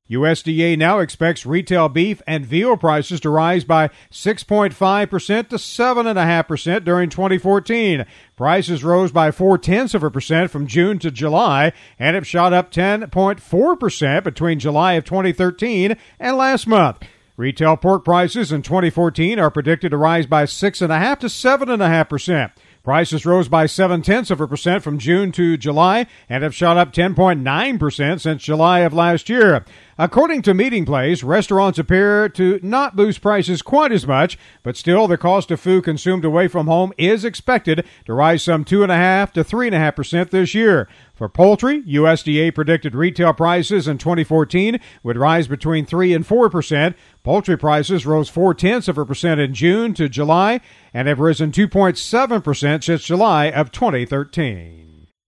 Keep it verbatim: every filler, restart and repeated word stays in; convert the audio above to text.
U S D A now expects retail beef and veal prices to rise by six point five percent to seven point five percent during twenty fourteen. Prices rose by four-tenths of a percent from June to July and have shot up ten point four percent between July of twenty thirteen and last month. Retail pork prices in twenty fourteen are predicted to rise by six point five to seven point five percent. Prices rose by seven-tenths of a percent from June to July and have shot up ten point nine percent since July of last year. According to Meeting Place, restaurants appear to not boost prices quite as much, but still the cost of food consumed away from home is expected to rise some two point five to three point five percent this year. For poultry, U S D A predicted retail prices in twenty fourteen would rise between three and four percent. Poultry prices rose four-tenths of a percent in June to July and have risen two point seven percent since July of twenty thirteen.